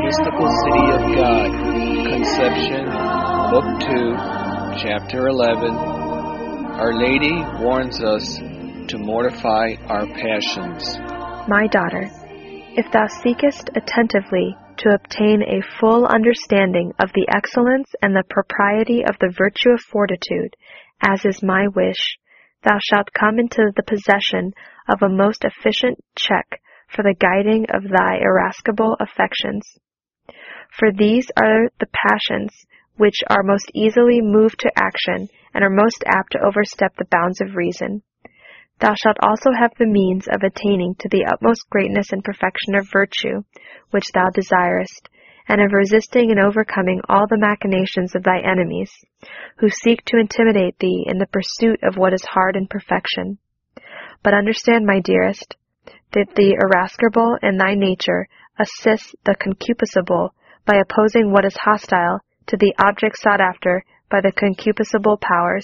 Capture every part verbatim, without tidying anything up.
Mystical City of God, Conception, Book two, Chapter eleven. Our Lady warns us to mortify our passions. My daughter, if thou seekest attentively to obtain a full understanding of the excellence and the propriety of the virtue of fortitude, as is my wish, thou shalt come into the possession of a most efficient check for the guiding of thy irascible affections. For these are the passions which are most easily moved to action and are most apt to overstep the bounds of reason. Thou shalt also have the means of attaining to the utmost greatness and perfection of virtue, which thou desirest, and of resisting and overcoming all the machinations of thy enemies, who seek to intimidate thee in the pursuit of what is hard in perfection. But understand, my dearest, that the irascible in thy nature assists the concupiscible by opposing what is hostile to the object sought after by the concupiscible powers.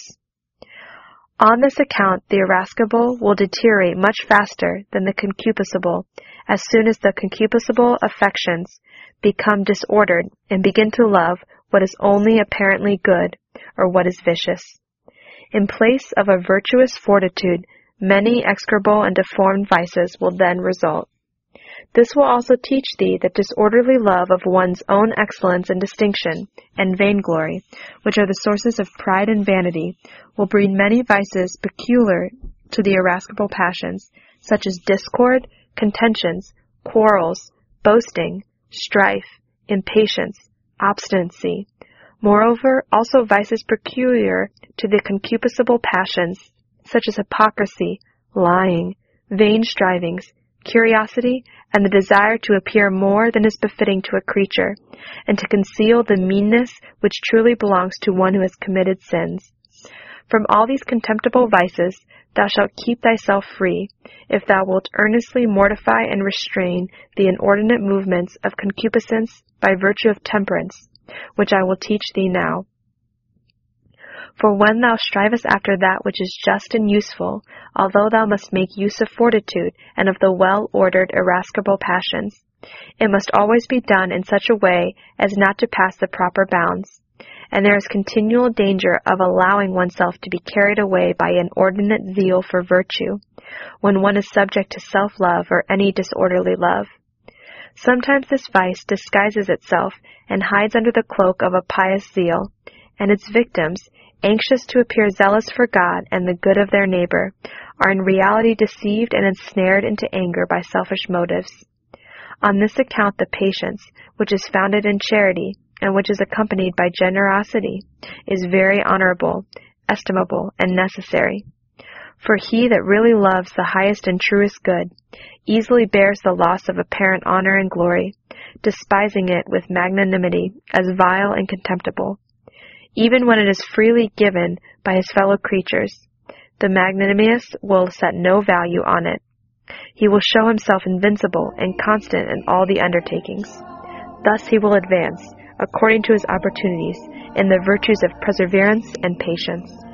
On this account, the irascible will deteriorate much faster than the concupiscible, as soon as the concupiscible affections become disordered and begin to love what is only apparently good, or what is vicious. In place of a virtuous fortitude, many execrable and deformed vices will then result. This will also teach thee that disorderly love of one's own excellence and distinction, and vainglory, which are the sources of pride and vanity, will breed many vices peculiar to the irascible passions, such as discord, contentions, quarrels, boasting, strife, impatience, obstinacy. Moreover, also vices peculiar to the concupiscible passions, such as hypocrisy, lying, vain strivings, curiosity, and the desire to appear more than is befitting to a creature, and to conceal the meanness which truly belongs to one who has committed sins. From all these contemptible vices thou shalt keep thyself free, if thou wilt earnestly mortify and restrain the inordinate movements of concupiscence by virtue of temperance, which I will teach thee now. For when thou strivest after that which is just and useful, although thou must make use of fortitude and of the well-ordered irascible passions, it must always be done in such a way as not to pass the proper bounds, and there is continual danger of allowing oneself to be carried away by inordinate zeal for virtue, when one is subject to self-love or any disorderly love. Sometimes this vice disguises itself and hides under the cloak of a pious zeal, and its victims, anxious to appear zealous for God and the good of their neighbor, are in reality deceived and ensnared into anger by selfish motives. On this account the patience, which is founded in charity, and which is accompanied by generosity, is very honorable, estimable, and necessary. For he that really loves the highest and truest good easily bears the loss of apparent honor and glory, despising it with magnanimity as vile and contemptible. Even when it is freely given by his fellow creatures, the magnanimous will set no value on it. He will show himself invincible and constant in all the undertakings. Thus he will advance, according to his opportunities, in the virtues of perseverance and patience.